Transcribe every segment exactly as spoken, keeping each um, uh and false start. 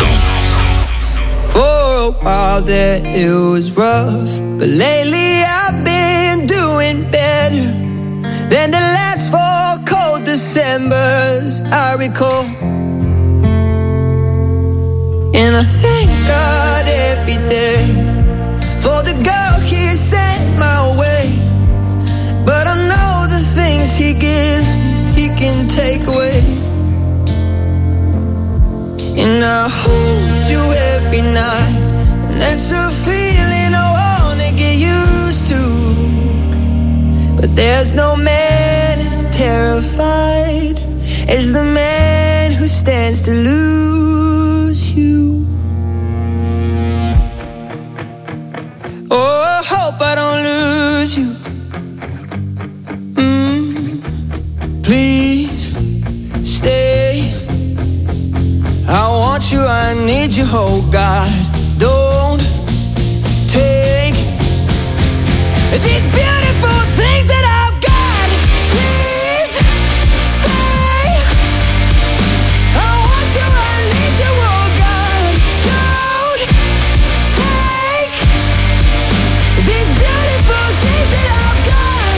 cent. For a while there it was rough, but lately I've been doing better than the last four cold Decembers I recall. And I thank God every day for the girl He sent my way. But I know the things He gives me, He can take away. And I hold you every night, and that's a feeling I wanna get used to. But there's no man as terrified as the man who stands to lose you. Oh, I hope I don't lose you. Mm, please stay. I want you, I need you, oh God. Don't take these beautiful things that I've got. Please stay. I want you, I need you, oh God. Don't take these beautiful things that I've got.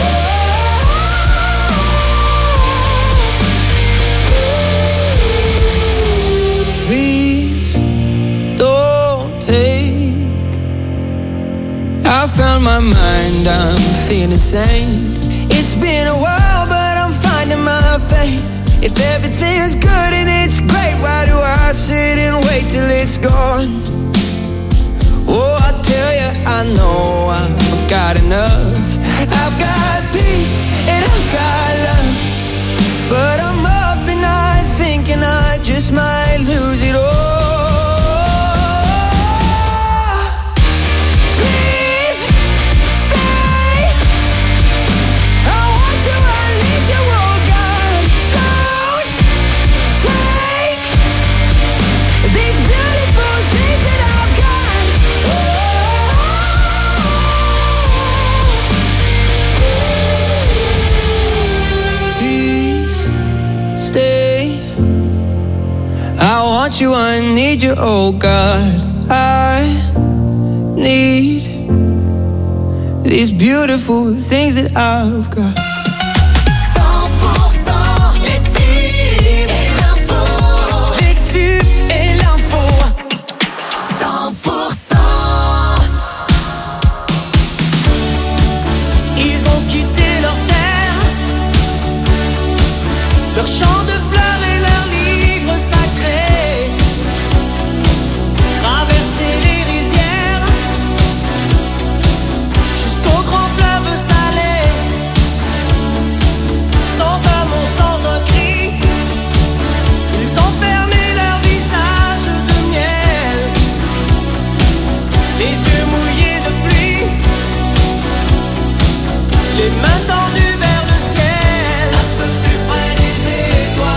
Oh, please don't take. I found my mind, I'm feeling sane. It's been a while, but I'm finding my faith. If everything's good and it's great, why do I sit and wait till it's gone? Oh, I tell you, I know I've got enough. I've got peace and I've got love, but I'm up at night thinking I just might lose it all. Please stay. I want you, I need you, oh God. Don't take these beautiful things that I've got. Please stay. I want you, I need you, oh God. I need these beautiful things that I've got. cent pour cent les tubes et l'info. Les tubes et l'info. cent pour cent. Ils ont quitté leur terre, leur champ de fleurs et leurs livres sacrés, traversé les rizières jusqu'au grand fleuve salé, sans un mot, sans un cri. Ils ont fermé leur visage de miel, les yeux mouillés de pluie, les mains tendues vers le ciel. Un peu plus près des étoiles.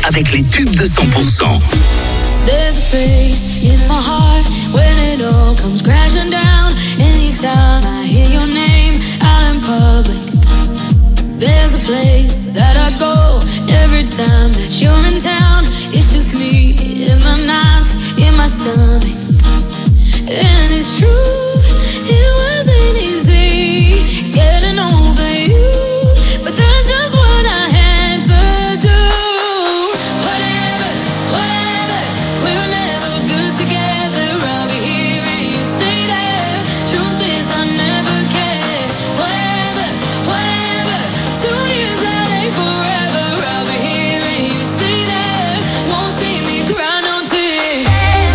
avec les tubes de cent pour cent. There's a space in my heart when it all comes crashing down. Anytime I hear your name out in public, there's a place that I go every time that you're in town. It's just me in my nights, in my stomach. And it's true, it wasn't easy getting over you, but that's just what I had to do. Whatever, whatever, we were never good together. I'll be here and you stay there. Truth is I never cared. Whatever, whatever, two years that ain't forever. I'll be here and you stay there. Won't see me cry no tears.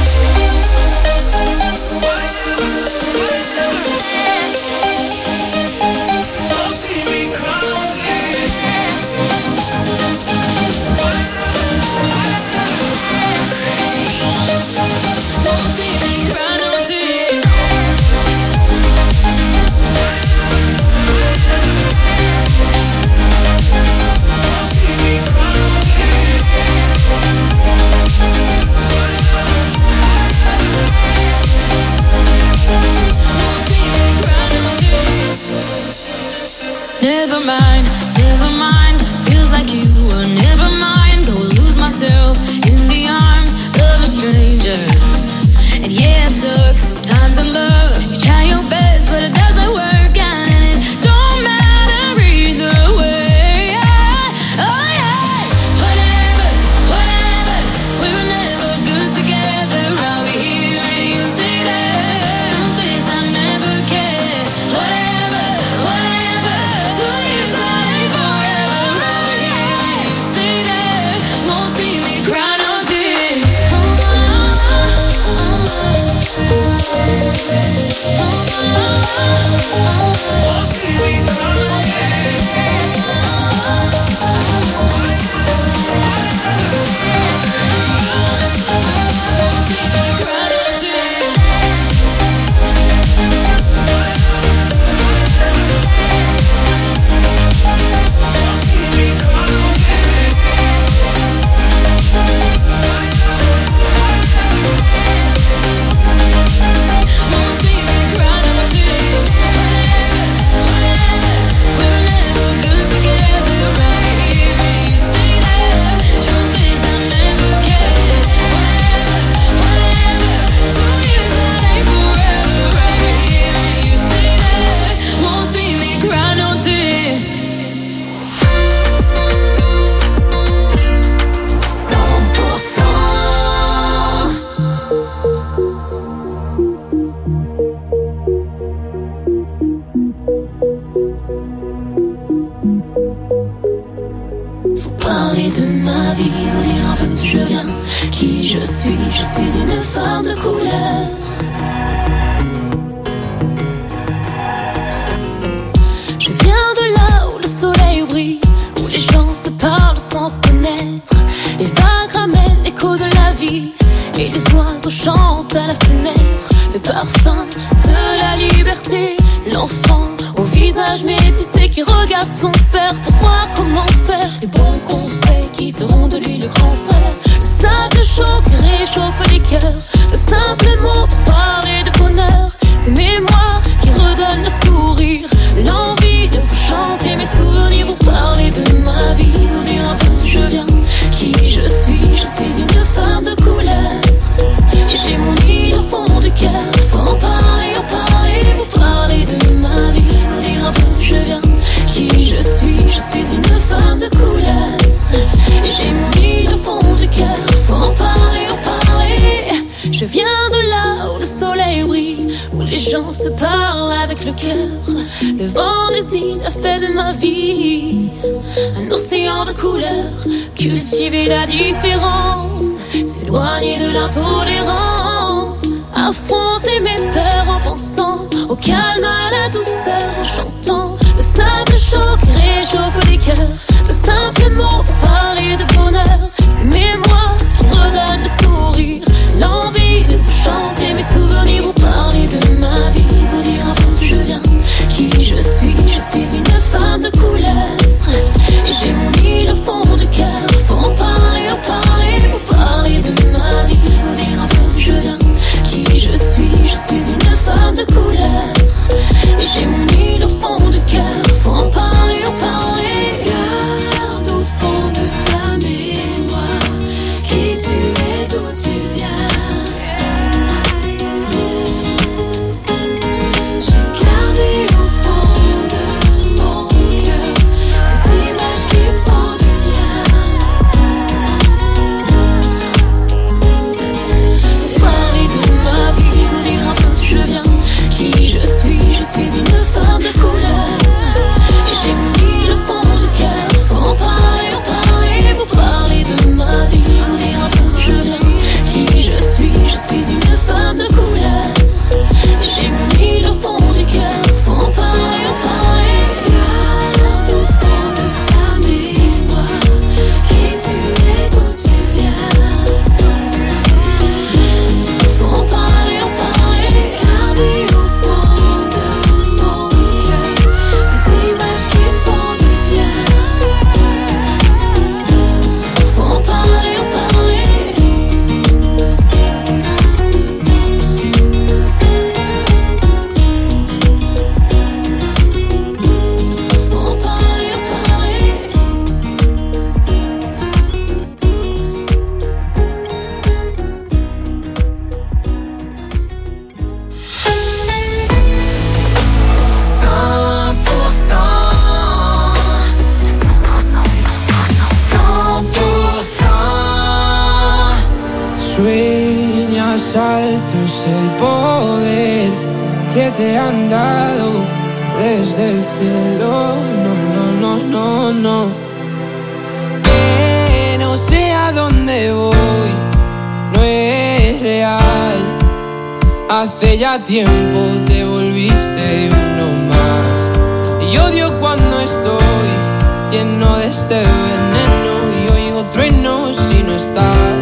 Never mind, never mind. Feels like you were never mine. Go lose myself in the arms of a stranger. And yeah, it sucks sometimes in love. You try your best, but it doesn't work out, and it don't matter either way. Yeah. Oh yeah. Whatever, whatever. We were never good together. I'll be here and you stay there. Truth is I never cared. Whatever, whatever. Two years that ain't forever. I'll be here and you stay there. Won't see me cry no tears. Oh, oh, oh, oh, oh, oh. Won't see me cry no tears. Won't see me cry no tears. Won't see me cry no tears. Whatever, whatever. We were never good together. I'll be here and you stay there. Truth is I never cared. Whatever, whatever. Two years that ain't forever. I'll be here and you stay there. Won't see me cry no tears. cent pour cent. Faut parler de ma vie, vous dire un peu d'où je viens, qui je suis, je suis une femme de couleur. Je viens de là où le soleil brille, où les gens se parlent sans se connaître. Les vagues ramènent l'écho de la vie, et les oiseaux chantent à la fenêtre. Le parfum de la liberté, l'enfant au visage métissé qui regarde son père pour voir comment faire. Les bons conseils qui feront de lui le grand frère. Le sable chaud qui réchauffe les cœurs. De simples mots pour parler de bonheur. Ces mémoires qui redonnent le sourire. L'envie de vous chanter mes souvenirs. Vous parler de ma vie, vous dire un peu d'où je viens, qui je suis, je suis une femme de couleur. J'ai mon île au fond du cœur. Faut en parler, en parler. Vous parler de ma vie, vous dire un peu d'où je viens, qui je suis, je suis une femme de couleur. J'ai mon île au fond du cœur. Faut en parler, en parler. Je viens de là où le soleil brille, où les gens se parlent avec le cœur. Le vent des îles a fait de ma vie un océan de couleurs. Cultiver la différence, s'éloigner de l'intolérance. Affronter mes peurs en pensant au calme, à la douceur, en chantant. Le sable chaud qui réchauffe les cœurs. De simples mots pour parler de bonheur. Ces mémoires qui redonnent le sourire. L'envie de vous chanter mes souvenirs. Vous parler de ma vie, vous dire un peu d'où je viens, qui je suis, je suis une femme de couleur. J'ai mon île au fond du cœur. Faut en parler, en sueñas alto es el poder que te han dado desde el cielo. No, no, no, no, no. Que no sé a dónde voy, no es real. Hace ya tiempo te volviste uno más. Y odio cuando estoy lleno de este veneno y oigo truenos si no estás.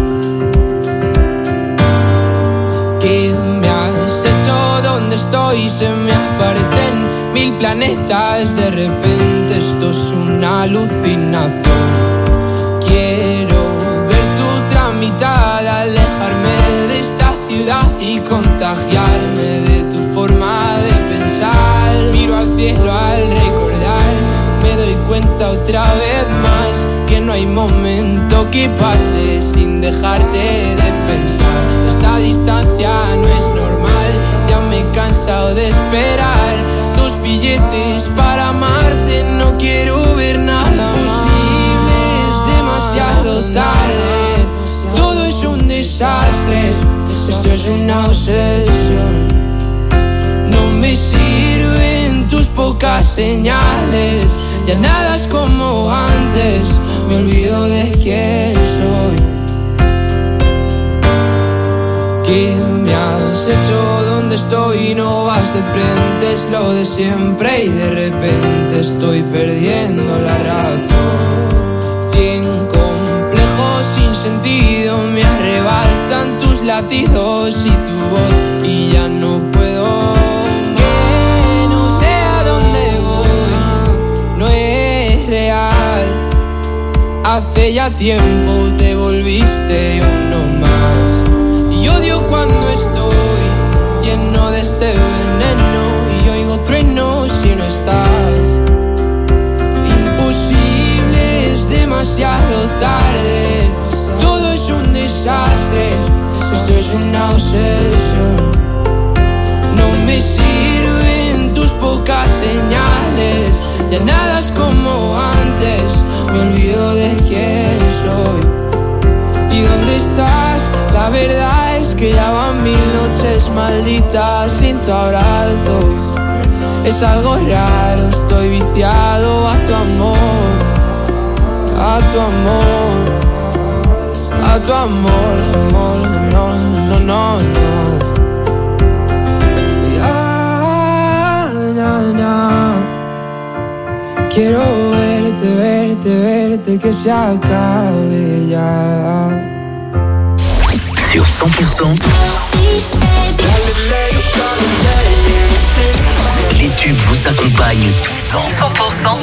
¿Qué me has hecho? ¿Dónde estoy? Se me aparecen mil planetas. De repente esto es una alucinación. Quiero ver tu tramitar, alejarme de esta ciudad y contagiarme de tu forma de pensar. Miro al cielo al recordar, me doy cuenta otra vez más que no hay momento que pase sin dejarte de pensar. Esta distancia no es normal, ya me he cansado de esperar tus billetes para amarte. No quiero ver nada posible, es demasiado tarde. Todo es un desastre, esto es una obsesión. No me sirven tus pocas señales, ya nada es como antes, me olvido de quién soy. ¿Qué me has hecho? ¿Dónde estoy? No vas de frente, es lo de siempre y de repente estoy perdiendo la razón. Cien complejos sin sentido me arrebatan tus latidos y tu voz y ya no puedo. Que no sé a dónde voy, no es real. Hace ya tiempo te volviste uno más. Y odio cuando estoy lleno de este veneno y oigo truenos si no estás. Imposible, es demasiado tarde. Todo es un desastre, esto es una obsesión. No me sirven tus pocas señales, ya nada es como antes, me olvido de quién soy. ¿Y dónde estás? La verdad es que ya van mil noches malditas sin tu abrazo. Es algo raro, estoy viciado a tu amor, a tu amor, a tu amor, amor, no, no, no, no. Ya, na, na. Quiero verte, verte, verte, que se acabe ya. Sur cent pour cent, les tubes vous accompagnent tout le temps. cent pour cent.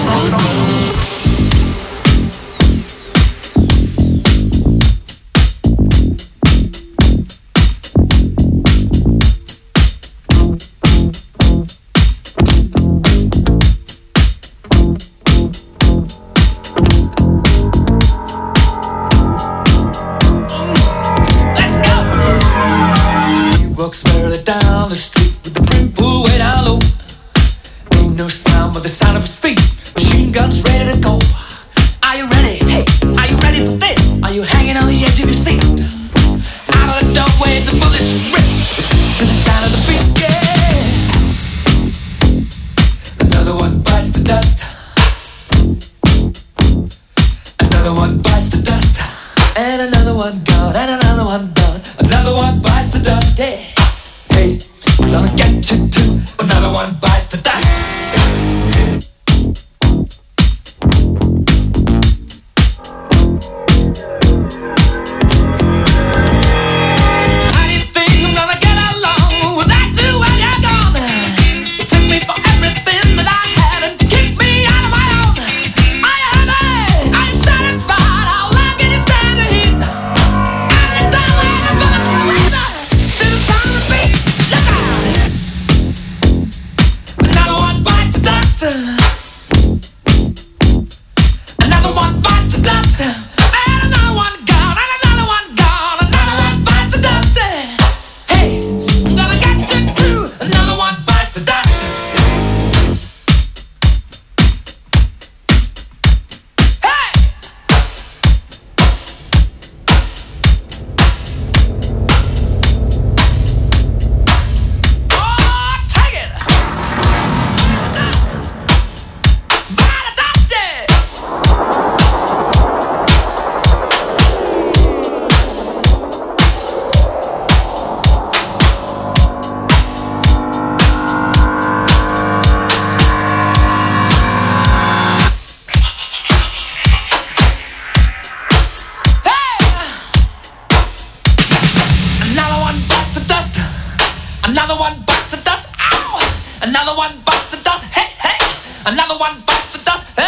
one bites the dust. Ow! Another one bites the dust. Hey, hey! Another one bites the dust. Hey!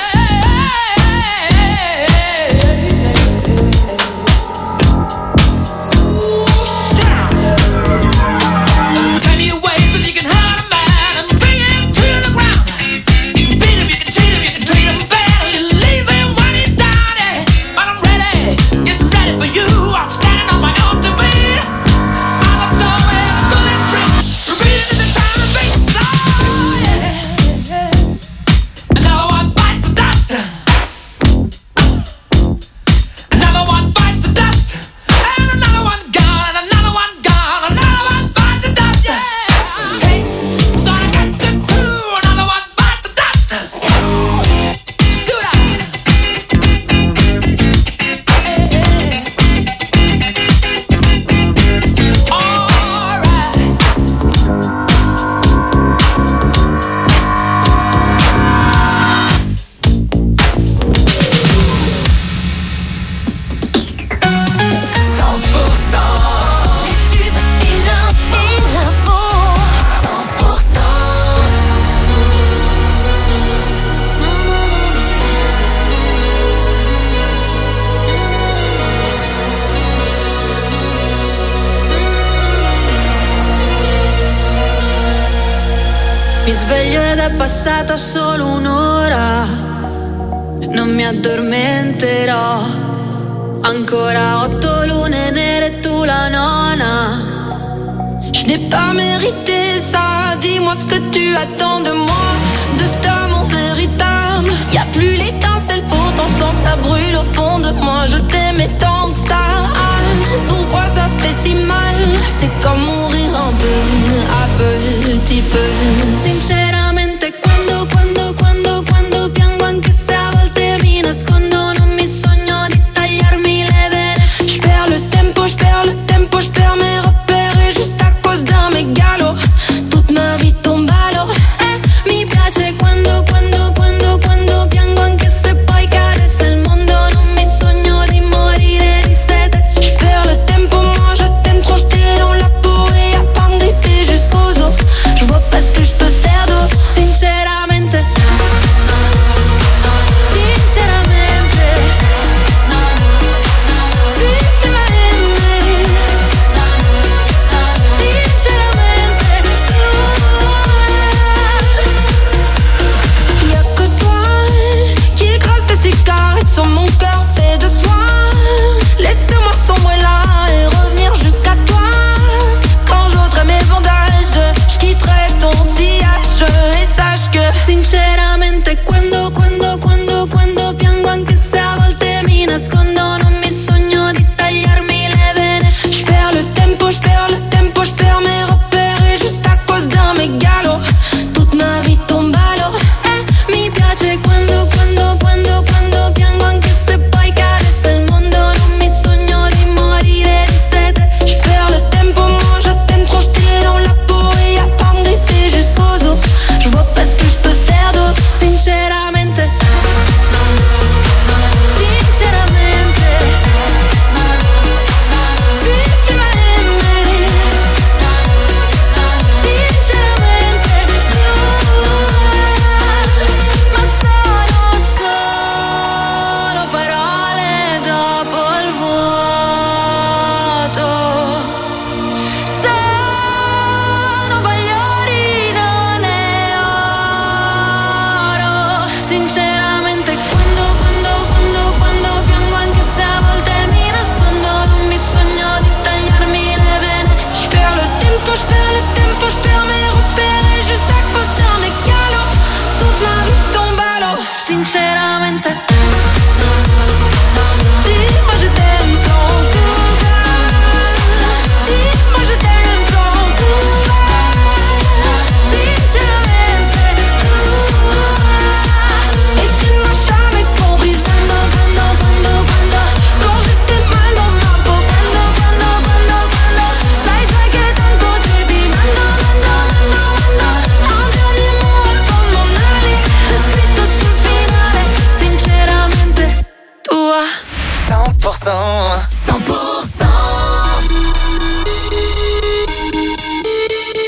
Passata solo un'ora, non mi addormenterò. Ancora otto lune nere e tu la nona. Je n'ai pas mérité ça. Dis-moi ce que tu attends de moi, de cet amour véritable. Y'a plus l'étincelle, pourtant je sens que ça brûle au fond de moi. Je t'aimais tant que ça. Pourquoi ça fait si mal? C'est comme mourir un peu, à petit peu. Sinceramente quando, quando, quando, quando piango, anche se a volte mi nascondo, non mi sogno di tagliarmi le vene. Je perds le tempo, je perds le tempo, je perds mes repères et juste à cause d'un mégalo, toute ma vie tombe à l'eau. Eh, mi piace quando, quando, quando, quando piango, anche se poi cadesse il mondo, non mi sogno di morire di sete. Je perds le tempo, moi je t'aime trop, je t'ai dans la peau et y'a pas me griffer jusqu'aux os. Je vois pas ce que je peux faire d'autre. Sinceramente, sinceramente, si tu m'as aimé, sinceramente, y'a que toi qui écrase tes cigarettes sur mon cœur fait de soie. Laisse-moi sombrer là et revenir jusqu'à toi. Quand j'ôterai mes bandages, je quitterai ton sillage et sache que sinceramente quando, quando, quando, quando piango, anche se a volte mi nascondo, non mi sogno di tagliarmi le vene. je perds le tempo, je perds le tempo, je perds mes repères et juste à cause d'un mégalo, toute ma vie tombe à l'eau. Eh, mi piace quando, quando, quando, quando piango, anche se poi cadesse il mondo, non mi sogno di morire di sete. Je perds le tempo, moi je t'aime trop, je t'ai dans la peau et y'a pas me griffer jusqu'aux os. Je vois pas ce que je peux faire d'autre. Sinceramente, sinceramente, Si tu m'as aimé, sinceramente, ma sono solo parole dopo il vuoto. Sono bagliori, non è oro. Sinceramente quando, quando, quando, quando piango, anche se a volte mi nascondo, non mi sogno di tagliarmi le vene. je perds le tempo, je perds le tempo, je perds mes repères et juste à cause d'un mégalo, toute ma vie tombe à l'eau. Sinceramente, Dis-moi je t'aime sans courage, dis-moi je t'aime sans courage. sinceramente, Et tu ne m'as jamais comprise. quando, quando, quando, quando, Quand j'étais mal dans ma peau, quando, quando, quando, quando, sai già che tanto sei di mando, mando, mando, mando. un dernier mot avant de m'en aller, C'è scritto sul finale, sinceramente, tua. cent pour cent cent pour cent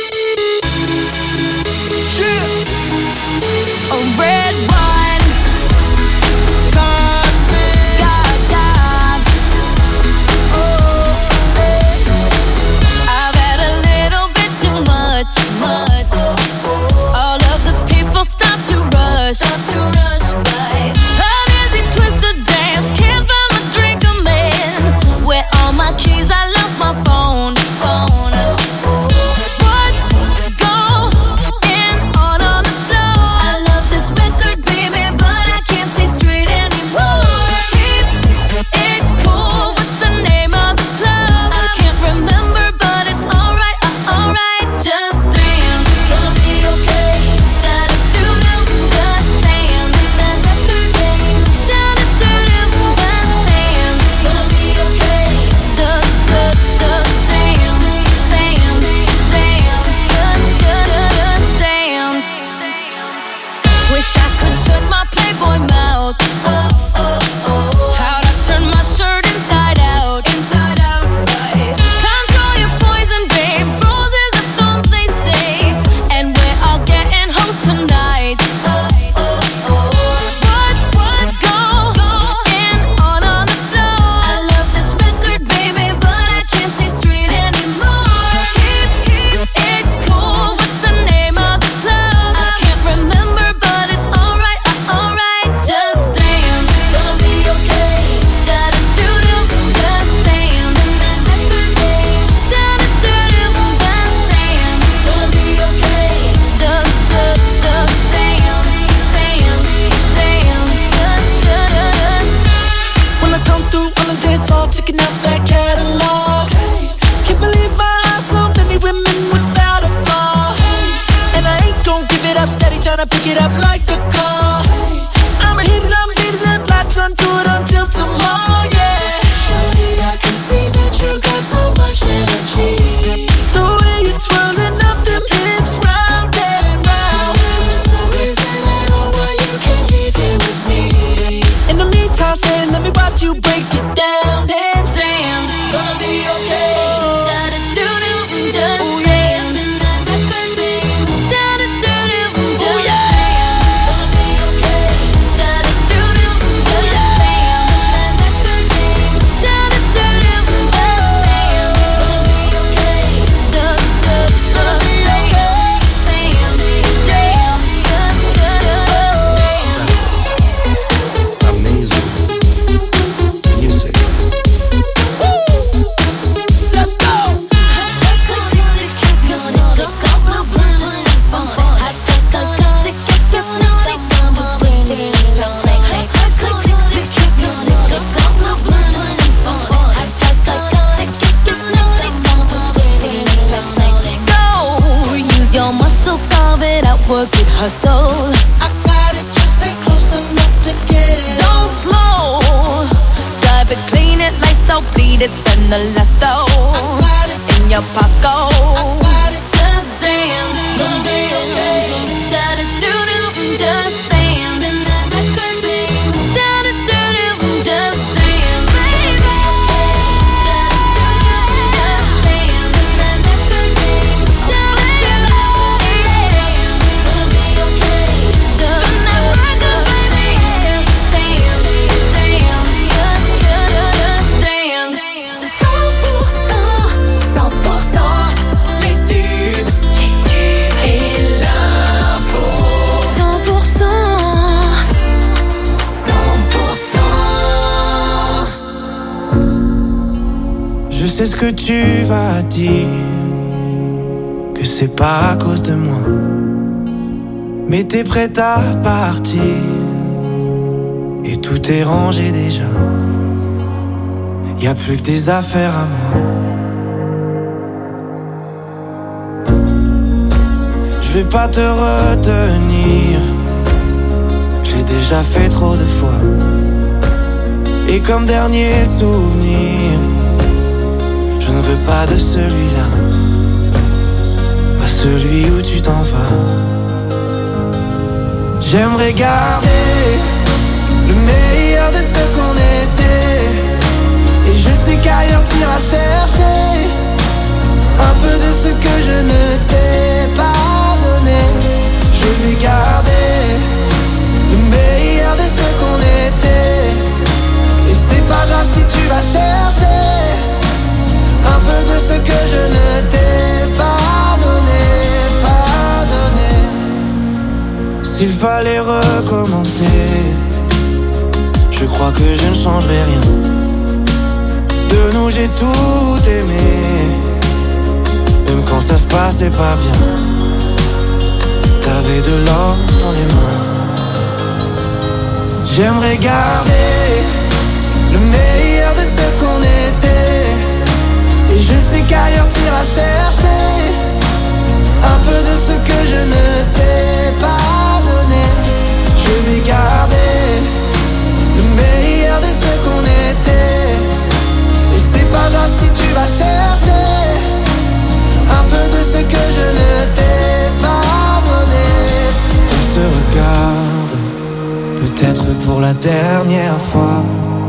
through on the dance floor, checking out that catalog. Can't believe my eyes, so many women without a flaw. And I ain't gon' give it up, steady tryna pick it up like a car. I'ma hit it, I'ma hit it up, latch onto it until tomorrow, yeah. Shorty, I can see that you got so much energy. The way you're twirling up them hips round and round. There's no reason at all why you can't leave here with me. In the meantime, stay, let me watch you break it down. And damn, gonna be okay. Da-da-do-do, just oh, yeah. Work it, hustle. I got it, just stay close enough to get it. Don't slow. Dive it, clean it, lights out, bleed it, spend the last dough. I got it in your pocket. I got it, just dance, gonna be okay. Da-da-do-do, just dance. Spin that record, baby. Da-da-do-do, just dance, baby. C'est ce que tu vas dire, que c'est pas à cause de moi, mais t'es prête à partir, et tout est rangé déjà. Y'a plus que des affaires à moi. Je vais pas te retenir, j'ai déjà fait trop de fois. Et comme dernier souvenir, je ne veux pas de celui-là, pas celui où tu t'en vas. J'aimerais garder le meilleur de ce qu'on était, et je sais qu'ailleurs t'iras chercher un peu de ce que je ne t'ai pas donné. Je vais garder le meilleur de ce qu'on était, et c'est pas grave si tu vas chercher un peu de ce que je ne t'ai pas donné, pas donné. S'il fallait recommencer, je crois que je ne changerai rien. De nous j'ai tout aimé, même quand ça se passait pas bien. T'avais de l'or dans les mains. J'aimerais garder le meilleur de ce qu'on était, et je sais qu'ailleurs t'iras chercher un peu de ce que je ne t'ai pas donné. Je vais garder le meilleur de ce qu'on était, et c'est pas grave si tu vas chercher un peu de ce que je ne t'ai pas donné. On se regarde, peut-être pour la dernière fois,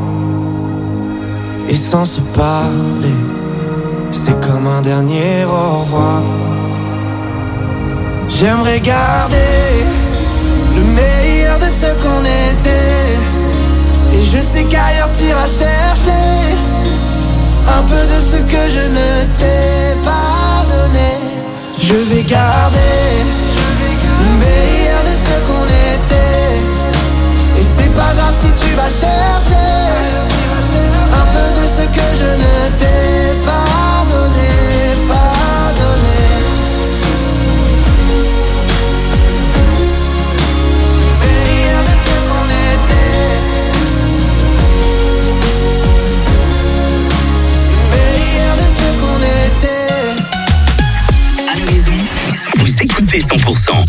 et sans se parler, c'est comme un dernier au revoir. J'aimerais garder le meilleur de ce qu'on était, et je sais qu'ailleurs t'iras chercher un peu de ce que je ne t'ai pas donné. Je vais garder le meilleur de ce qu'on était, et c'est pas grave si tu vas chercher un peu de ce que je ne t'ai pas donné, pas donné. Le meilleur de ce qu'on était. cent pour cent.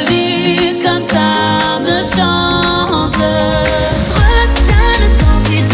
Retiens le temps si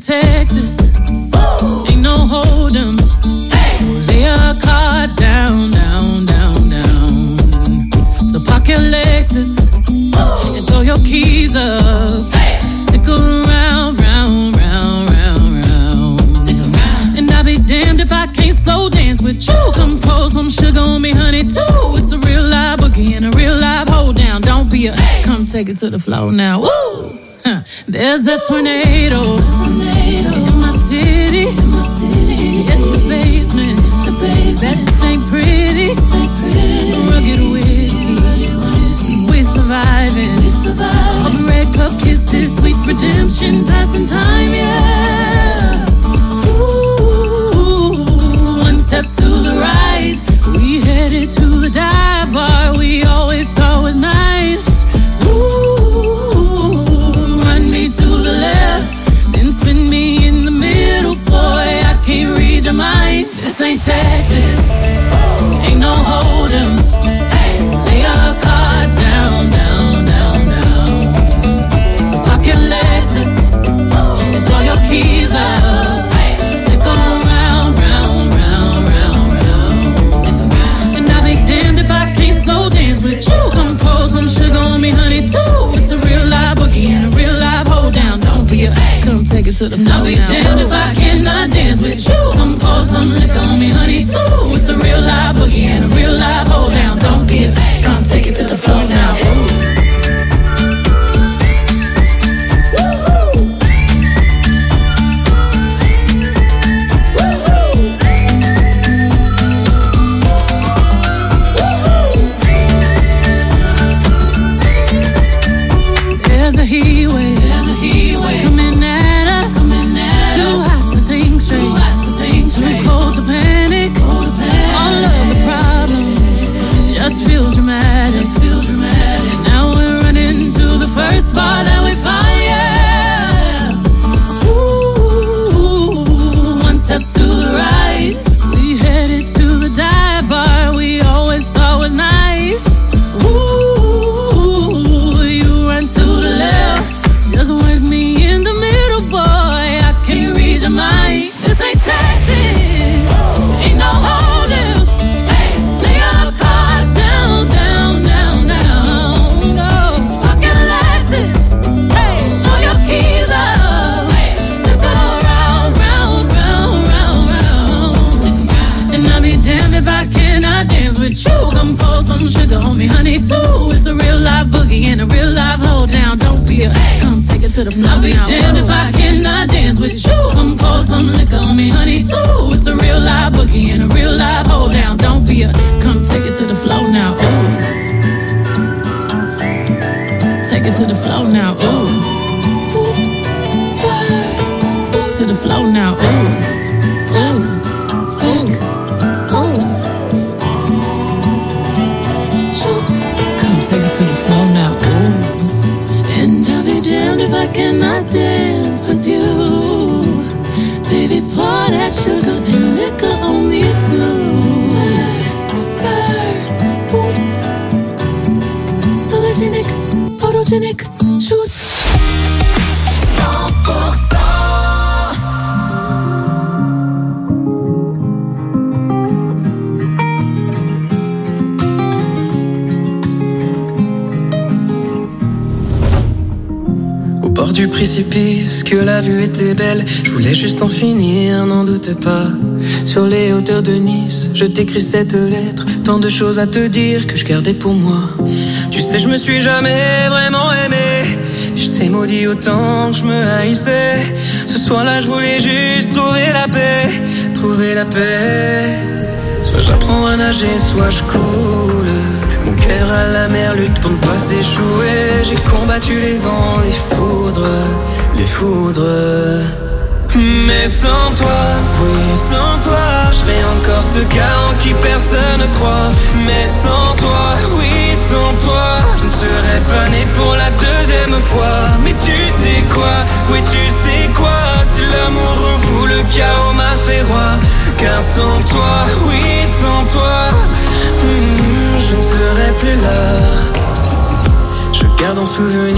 Texas. Ain't no hold 'em. So lay your cards down, down, down, down. So park your Lexus and throw your keys up. Stick around, round, round, round, round. Stick around. And I'll be damned if I can't slow dance with you. Come pour some sugar on me, honey, too. It's a real live boogie and a real live hold down. Don't be a, come take it to the floor now. Woo! Huh. There's a tornado, in my city, in my city. At the basement, the basement. That ain't pretty, ain't pretty. Rugged whiskey, we surviving. We surviving. All the red cup kisses, sweet redemption, passing time, yeah. Ooh, one step to the right, we headed to the dive bar we always thought was nice. Ooh, run me to the left, then spin me in the middle, boy, I can't read your mind. This ain't Texas, ain't no hold 'em. So lay your cards down, down, down, down. So park your Lexus and throw your keys up. Stick around, round, round, round, round. And I'll be damned if I can't slow dance with you. Come pour some sugar on me, honey, too. It's a real live boogie and a real live hold down. Don't be a, come take it to the floor. I'll be damned if I cannot dance with you. Come pour some liquor on me, honey, too. It's a real live boogie and a real live hold down. Don't be a, come take it to the floor now. Ooh. There's a heat wave, there's a heat wave coming at us, coming at us. Too hot to think straight, too hot to think straight. Too cold to panic, cold to panic. All of the problems just feel dramatic, just feel dramatic. Now we're running to the first bar that we find, yeah. Ooh, one step to the right, we headed to the dive bar we always thought was nice. Ooh, you run to the left, just work me in the middle, boy, I can't read your mind. This ain't Texas, ain't no hold 'em. Lay your cards down, down, down, down. No, park your Lexus, throw your keys up. Stick around, round, round, round, round. And I'll be damned if I cannot dance with you. Come pour some sugar on me, honey, too. It's a real live boogie and a real live hold down. Don't be a, come take it to the floor. I'll be damned if I cannot dance with you. Come pour some liquor on me, honey, too. It's a real live boogie and a real live hold down. Don't be a, come take it to the floor now. Ooh. Take it to the floor now. Ooh. Oops, spurs. To the floor now. Ooh. Tap, back, oops. Shoot. Come take it to the floor now. Ooh. And I'll be damned if I cannot dance with you. Baby, pour that sugar and liquor on me too. Spurs, boots. Sologenic, photogenic, shoot. cent pour cent. Au bord du précipice, que la vue était belle, je voulais juste en finir, n'en doute pas. Sur les hauteurs de Nice, je t'écris cette lettre, tant de choses à te dire que je gardais pour moi. Tu sais, je me suis jamais vraiment aimé, je t'ai maudit autant que je me haïssais. Ce soir-là, je voulais juste trouver la paix, trouver la paix. Soit j'apprends à nager, soit je coule. Mon cœur à la mer lutte pour ne pas s'échouer. J'ai combattu les vents, les foudres, les foudres. Mais sans toi, oui, sans toi, je serais encore ce gars en qui personne ne croit. Mais sans toi, oui, sans toi, je ne serais pas né pour la deuxième fois. Mais tu sais quoi, oui, tu sais quoi, si l'amour en vous, le chaos m'a fait roi. Car sans toi, oui, sans toi, hmm, je ne serais plus là. Je garde en souvenir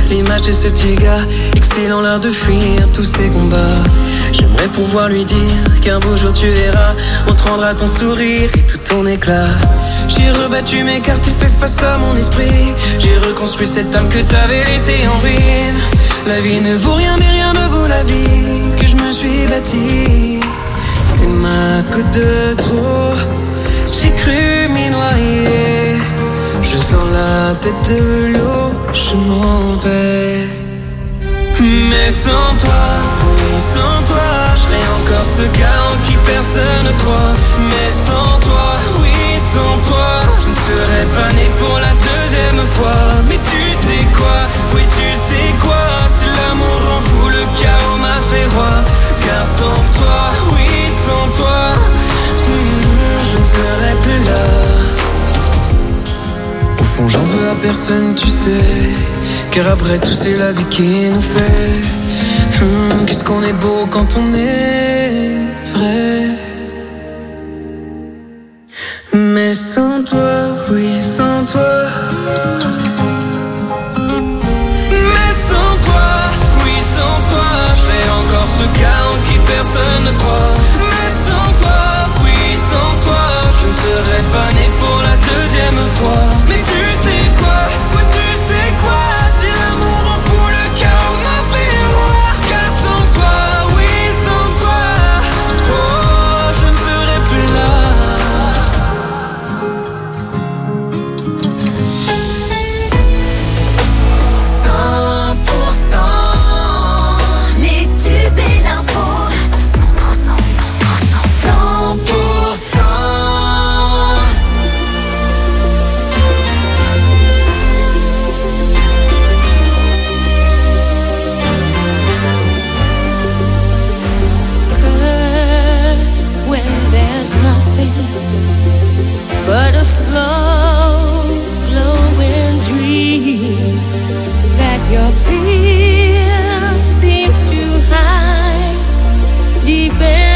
l'image de ce petit gars, excellant l'art de fuir tous ses combats. J'aimerais pouvoir lui dire qu'un beau jour tu verras, on te rendra ton sourire et tout ton éclat. J'ai rebattu mes cartes et fait face à mon esprit. J'ai reconstruit cette âme que t'avais laissée en ruine. La vie ne vaut rien mais rien ne vaut la vie que je me suis bâtie. T'es ma goutte de trop, j'ai cru m'y noyer. Je sors la tête de l'eau, je m'en vais. Mais sans toi, oui sans toi, je serai encore ce gars en qui personne ne croit. Mais sans toi, oui sans toi, je ne serais pas né pour la deuxième fois. Mais tu sais quoi, oui tu sais quoi, si l'amour rend fou, le chaos m'a fait roi. Car sans toi, oui sans toi, hmm, je ne serais plus là. Au fond j'en veux à personne tu sais, car après tout c'est la vie qui nous fait. Hum, qu'est-ce qu'on est beau quand on est vrai. Mais sans toi, oui sans toi. Mais sans toi, oui sans toi, je serai encore ce gars en qui personne ne croit. Mais sans toi, oui sans toi, je ne serais pas né pour la deuxième fois. Mais tu sais quoi, oui tu sais quoi, si l'amour en fout le chaos m'a fait roi. Car sans toi, oui sans toi, oh je ne serais plus là. cent pour cent les tubes et l'info. cent pour cent, cent pour cent. Cause when there's nothing but a slow glowing dream that your fear seems to hide deep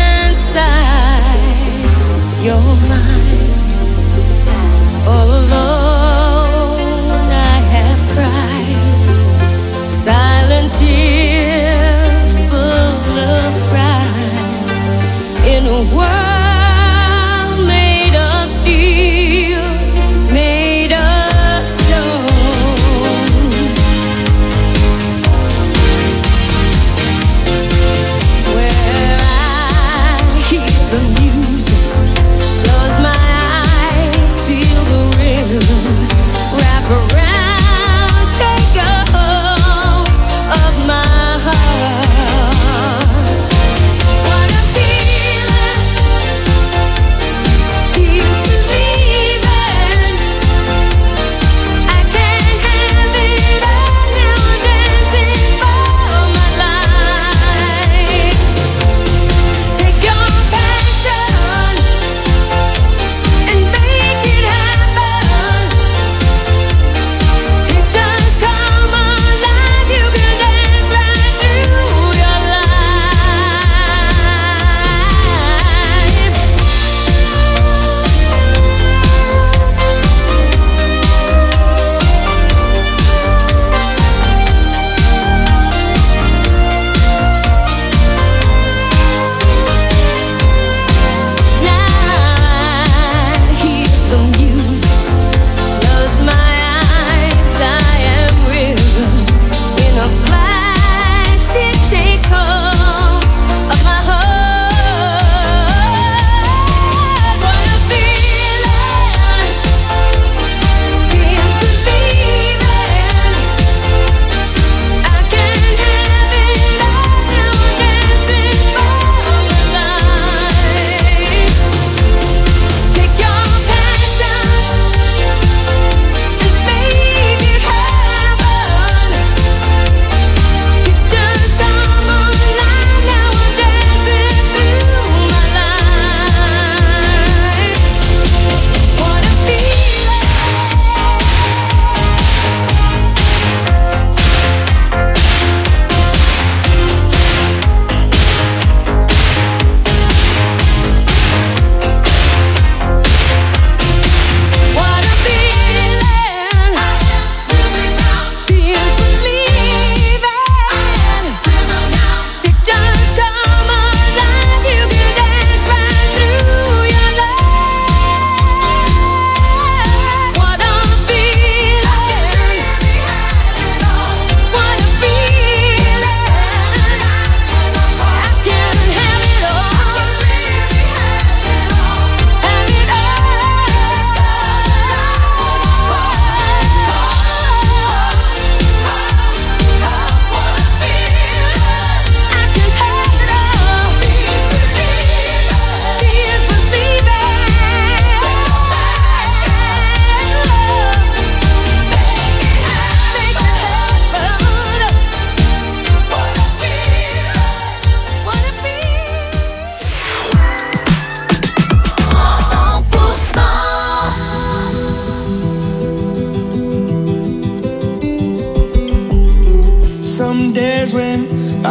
inside your mind. All alone I have cried silent tears full of pride in a world made of steel, made of stone. Where I hear the music, close my eyes, feel the rhythm.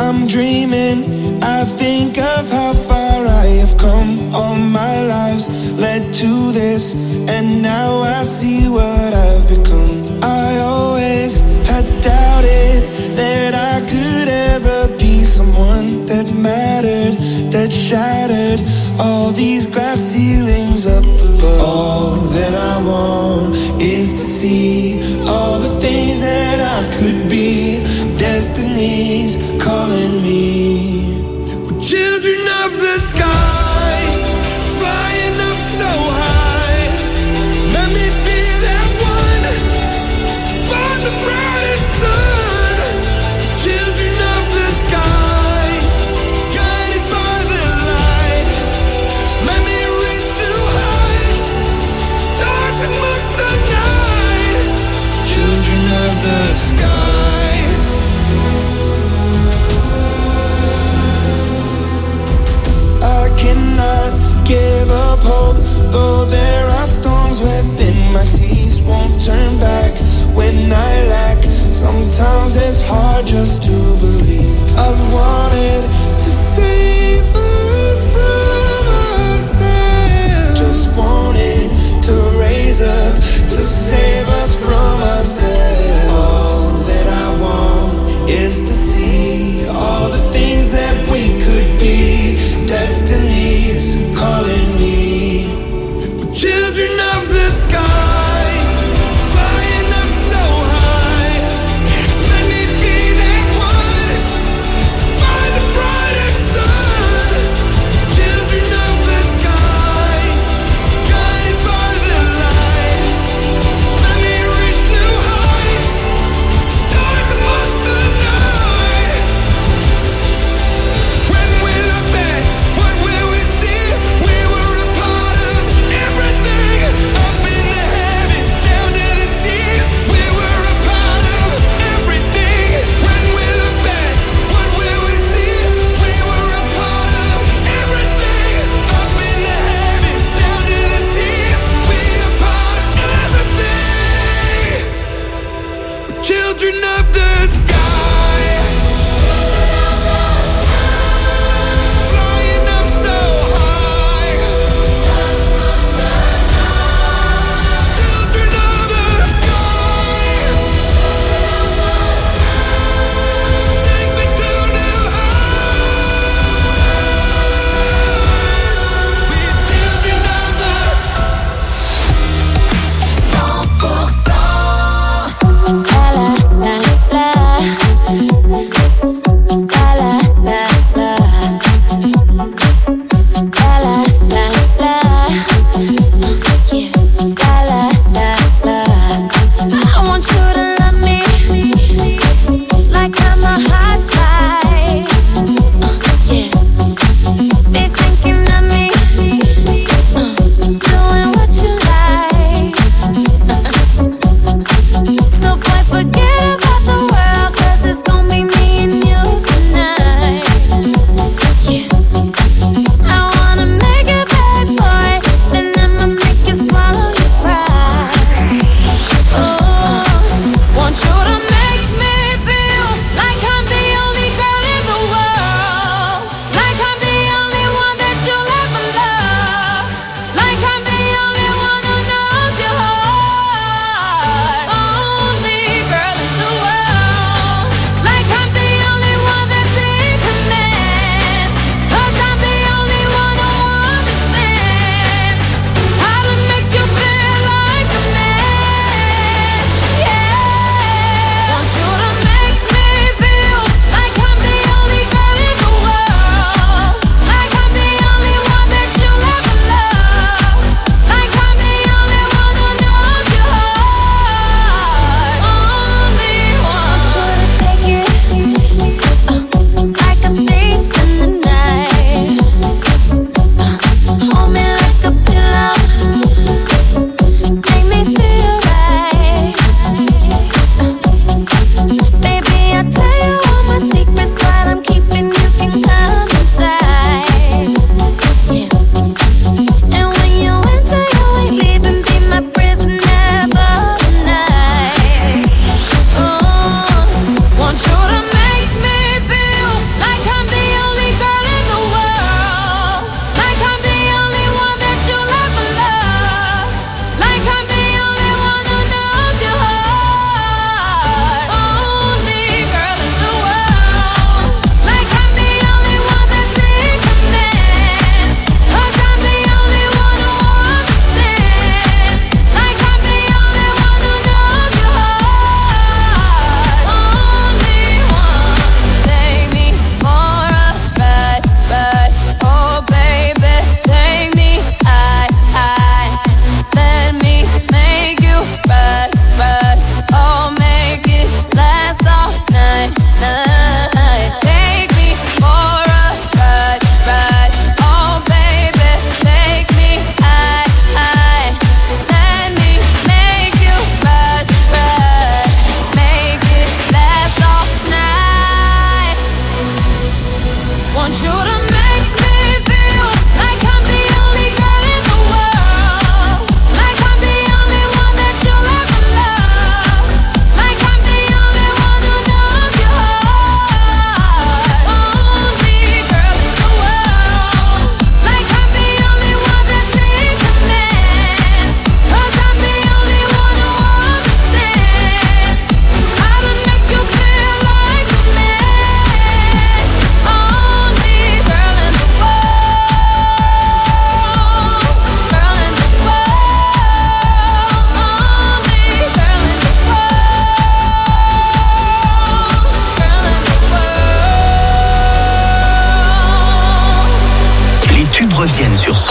I'm dreaming, I think of how far I have come. All my lives led to this, and now I see what I've become. I always had doubted that I could ever be someone that mattered, that shattered all these glass ceilings up above. All that I want is to see all the things that I could be. Destiny's calling me. We're children of the sky, flying up so high. Let me be that one to find the brightest sun. Children of the sky, guided by the light. Let me reach new heights, stars amongst the night. Children of the sky. Give up hope, though there are storms within my seas. Won't turn back when I lack. Sometimes it's hard just to believe. I've wanted to save us from ourselves. Just wanted to raise up to save us from ourselves. All that I want is to see all the things that we could be. Destiny's calling me. We're children of the sky, flying up so high. Let me be that one to find the brightest sun. Children of the sky, guided by the light. Let me reach new heights, stars amongst the night. When we look back, what will we see? We were a part of everything, up in the heavens, down to the seas. We were a part of everything. When we look back, what will we see? We were a part of everything, up in the heavens, down to the seas. We are part of everything. We're children of the sky. Flying up so high. Children of the sky. Take me to new heights. We're children of the cent pour cent. La la la la. La la la la. La la la la. Yeah. La la la la. I want you to love me like I'm a hot light. Uh, yeah. Be thinking of me, uh, doing what you like. So boy, forget about the world, 'cause it's gonna be me and you tonight. Yeah. I wanna make it back for it, then I'ma make you swallow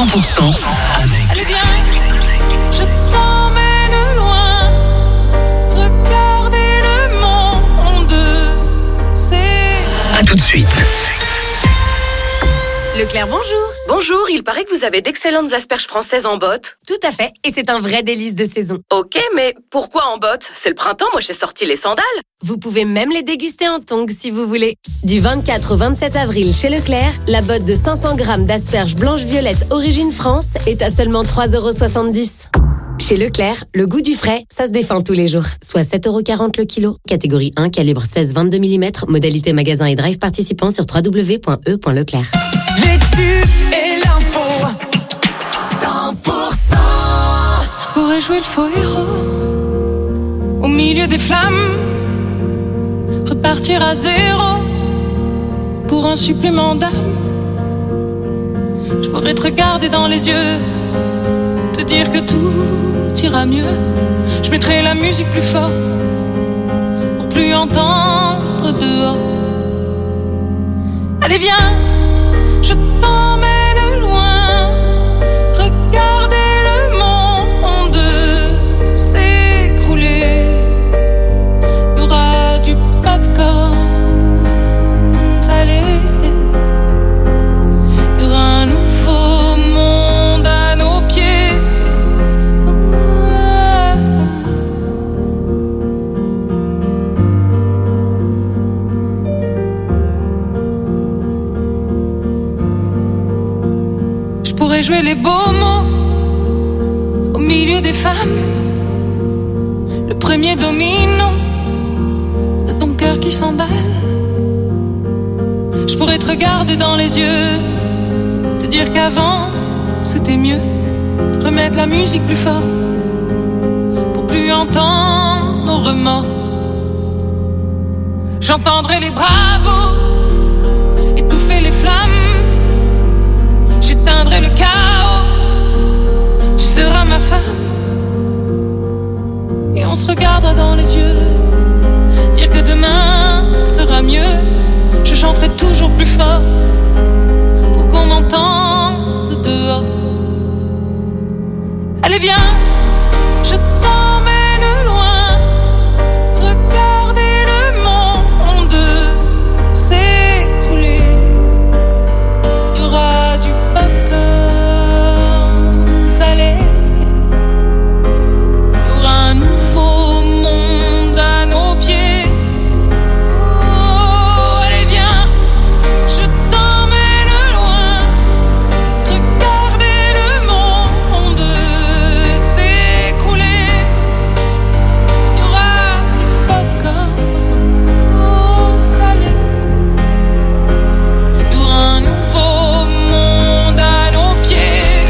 cent pour cent avec... Allez viens, je t'emmène loin. Regardez le monde, c'est... À tout de suite. Leclerc, bonjour. Bonjour, il paraît que vous avez d'excellentes asperges françaises en botte. Tout à fait, et c'est un vrai délice de saison. Ok, mais pourquoi en botte? C'est le printemps, moi j'ai sorti les sandales. Vous pouvez même les déguster en tongs si vous voulez. Du vingt-quatre au vingt-sept avril chez Leclerc, la botte de cinq cents grammes d'asperges blanches-violettes origine France est à seulement trois euros soixante-dix. Chez Leclerc, le goût du frais, ça se défend tous les jours. Soit sept euros quarante le kilo. Catégorie un, calibre seize vingt-deux millimètres. Modalité magasin et drive participant sur w w w point e point leclerc. Les tubes et l'info cent pour cent. Je pourrais jouer le faux héros au milieu des flammes, repartir à zéro pour un supplément d'âme. Je pourrais te regarder dans les yeux, te dire que tout ira mieux. Je mettrai la musique plus fort pour plus entendre dehors. Allez viens, je t'emmène loin. Regardez le monde s'écrouler. Il y aura du popcorn salé. Il y aura un nouveau monde à nos pieds. Je pourrais jouer les beaux mots au milieu des femmes, le premier domino de ton cœur qui s'emballe. Je pourrais te regarder dans les yeux, te dire qu'avant c'était mieux. Remettre la musique plus fort pour plus entendre nos remords. J'entendrai les bravos étouffer les flammes. J'éteindrai le chaos, tu seras ma femme. Et on se regardera dans les yeux, dire que demain sera mieux. Je chanterai toujours plus fort pour qu'on m'entende dehors. Allez viens, je t'emmène loin. Regardez le monde s'écrouler. Il y aura du popcorn salé. Il y aura un nouveau monde à nos pieds. Oh, allez viens, je t'emmène loin. Regardez le monde s'écrouler. Il y aura du popcorn oh, salé. Il y aura un nouveau monde à nos pieds.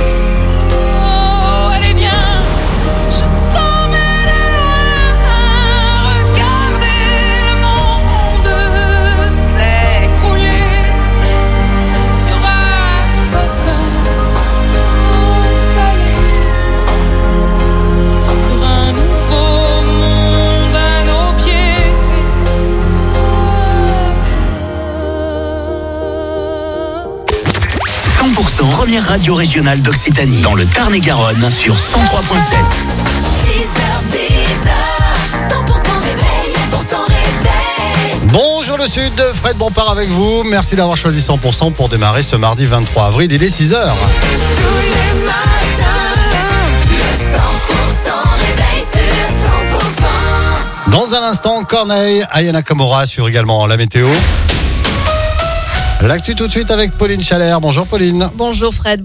Oh, allez viens, je t'emmène loin. Regardez le monde s'écrouler. Il y aura du popcorn oh, salé. Il y aura un nouveau monde à nos pieds. cent pour cent première radio régionale d'Occitanie dans le Tarn-et-Garonne sur cent trois virgule sept. six heures dix, cent pour cent réveil, cent pour cent réveil. Bonjour le Sud, Fred Bompard avec vous. Merci d'avoir choisi cent pour cent pour démarrer ce mardi vingt-trois avril, il est six heures. Tous les matins, le cent pour cent réveil sur cent pour cent. Dans un instant, Corneille, Aya Nakamura sur également la météo. L'actu tout de suite avec Pauline Chalère. Bonjour Pauline. Bonjour Fred.